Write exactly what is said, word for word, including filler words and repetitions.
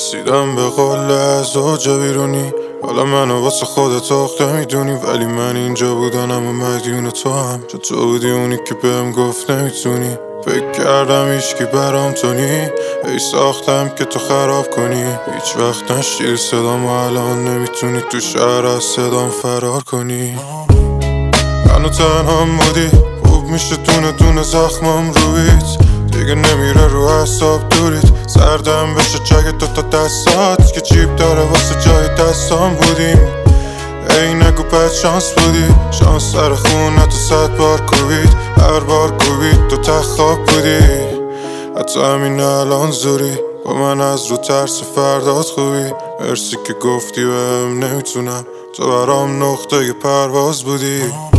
رسیدم به قله زوج بیرونی، حالا منو واسه خودت آخته میدونی، ولی من اینجا بودنم و مدیون تو هم، چون تو بودی اونی که بهم گفت نمیتونی. فکر کردم هیچکی برام تو نی، ای ساختم که تو خراب کنی. هیچ وقت نشنیدی صدام و الان نمیتونی تو شهر از صدام فرار کنی. منو تنهام بودی، خوب میشه دونه دونه زخمم رویت، دیگه نمیره رو حساب دوریت. سردم بشه چای دوتا دستات که جیب داره واسه جای دستام بودیم. ای نگو پس شانس بودی، شانس سر خونه تو صد بار کوبید، هر بار کوبید تو تخاب بودی. حتی همین الان زوری با من از رو ترس فردات خوبی. مرسی که گفتی بهم نمیتونم، تو برام نقطه پرواز بودی.